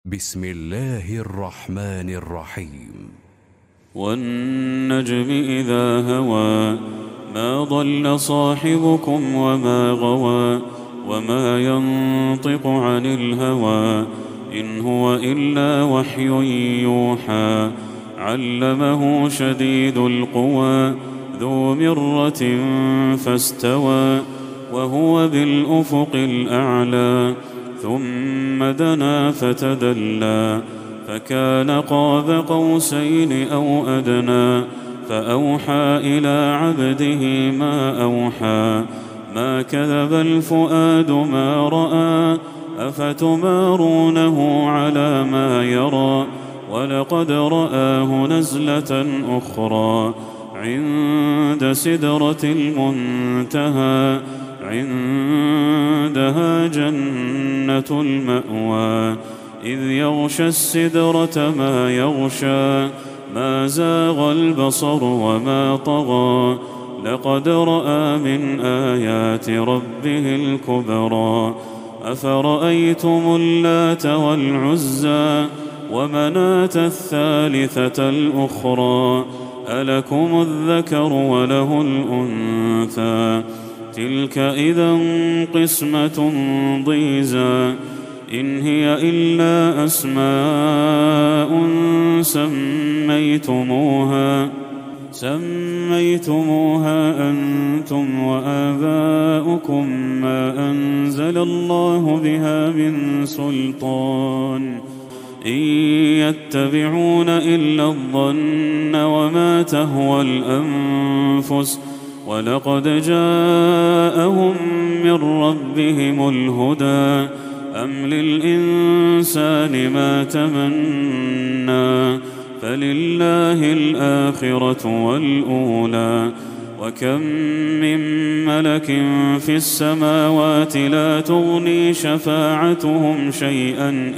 بسم الله الرحمن الرحيم. والنجم إذا هوى ما ضل صاحبكم وما غوى وما ينطق عن الهوى إن هو إلا وحي يوحى علمه شديد القوى ذو مرة فاستوى وهو بالأفق الأعلى ثم دنا فتدلى فكان قاب قوسين أو أدنى فأوحى إلى عبده ما أوحى ما كذب الفؤاد ما رأى أفتمارونه على ما يرى ولقد رآه نزلة أخرى عند سدرة المنتهى عندها جنة المأوى إذ يغشى السدرة ما يغشى ما زاغ البصر وما طغى لقد رأى من آيات ربه الكبرى أفرأيتم اللات والعزى ومناة الثالثة الأخرى ألكم الذكر وله الأنثى تلك إذا قسمة ضيزى إن هي إلا أسماء سميتموها أنتم وآباؤكم ما أنزل الله بها من سلطان إن يتبعون إلا الظن وما تهوى الأنفس ولقد جاءهم من ربهم الهدى أم للإنسان ما تمنى فلله الآخرة والأولى وكم من ملك في السماوات لا تغني شفاعتهم شيئا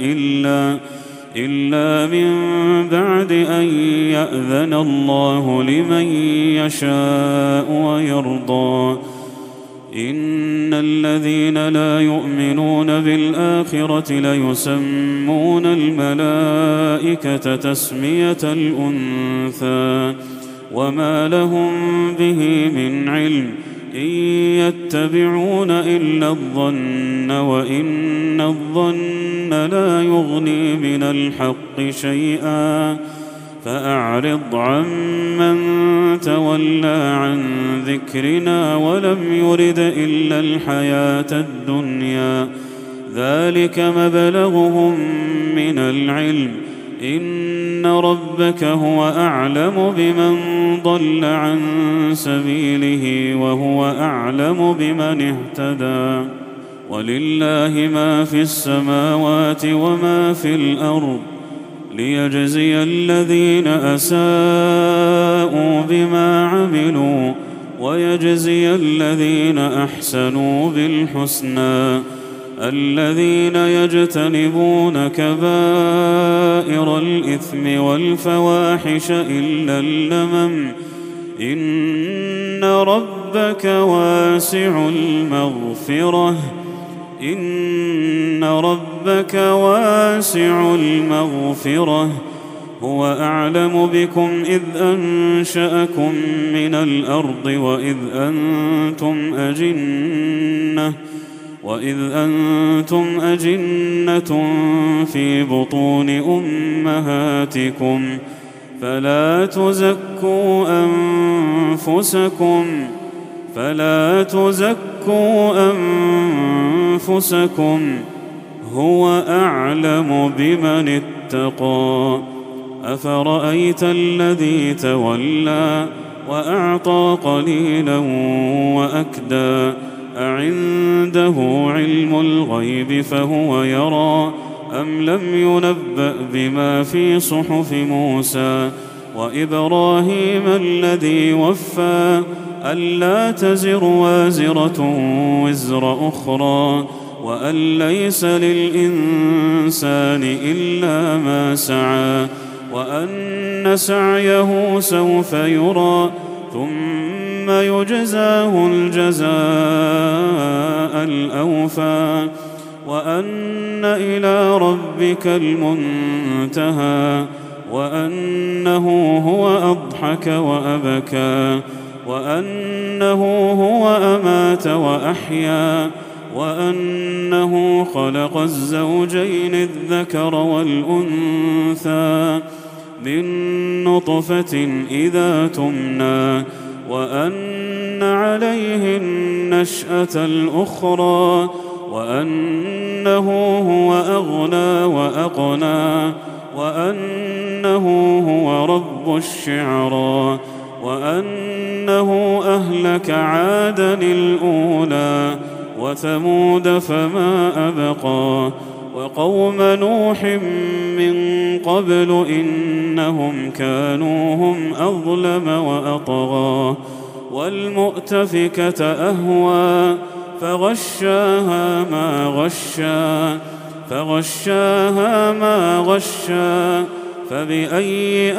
إلا من بعد أن يأذن الله لمن يشاء ويرضى إن الذين لا يؤمنون بالآخرة ليسمون الملائكة تسمية الأنثى وما لهم به من علم إن يتبعون إلا الظن وإن الظن لا يغني من الحق شيئا فأعرض عمن تولى عن ذكرنا ولم يرد إلا الحياة الدنيا ذلك مبلغهم من العلم إن ربك هو أعلم بمن ضل عن سبيله وهو أعلم بمن اهتدى ولله ما في السماوات وما في الأرض ليجزي الذين أساءوا بما عملوا ويجزي الذين أحسنوا بالحسنى الذين يجتنبون كبائر الإثم والفواحش إلا اللمم إن ربك واسع المغفرة هو أعلم بكم إذ أنشأكم من الأرض وإذ أنتم أجنة في بطون أمهاتكم فلا تزكوا أنفسكم هو أعلم بمن اتقى أفرأيت الذي تولى وأعطى قليلا وأكدى أعنده علم الغيب فهو يرى أم لم ينبأ بما في صحف موسى وإبراهيم الذي وفى ألا تزر وازرة وزر أخرى وأن ليس للإنسان إلا ما سعى وأن سعيه سوف يرى ثم يجزاه الجزاء الأوفى وأن إلى ربك المنتهى وأنه هو أضحك وأبكى وأنه هو أمات وأحيا وأنه خلق الزوجين الذكر والأنثى من نطفة إذا تمنى وأن عليه النشأة الأخرى وأنه هو أغنى وأقنى وأنه هو رب الشعرى وأنه أهلك عادا الأولى وثمود فما أبقى وقوم نوح من قبل إنهم كانوا هم أظلم وأطغى والمؤتفكة أهوى فغشاها ما غشى فبأي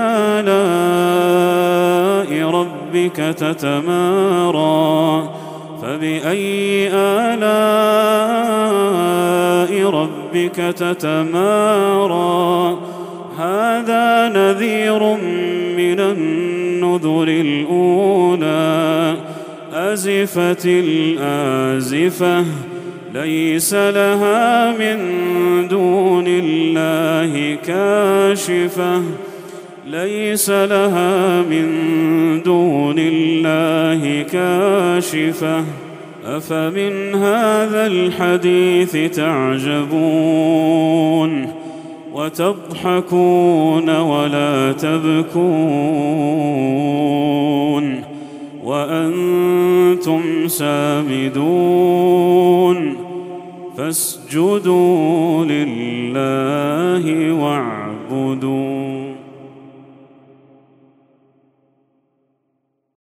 آلاء ربك تتمارى هذا نذير من النذر الأولى أزفت الآزفة ليس لها من دون الله كاشفة أفمن هذا الحديث تعجبون وتضحكون ولا تبكون وأنتم سامدون فاسجدوا لله واعبدوا.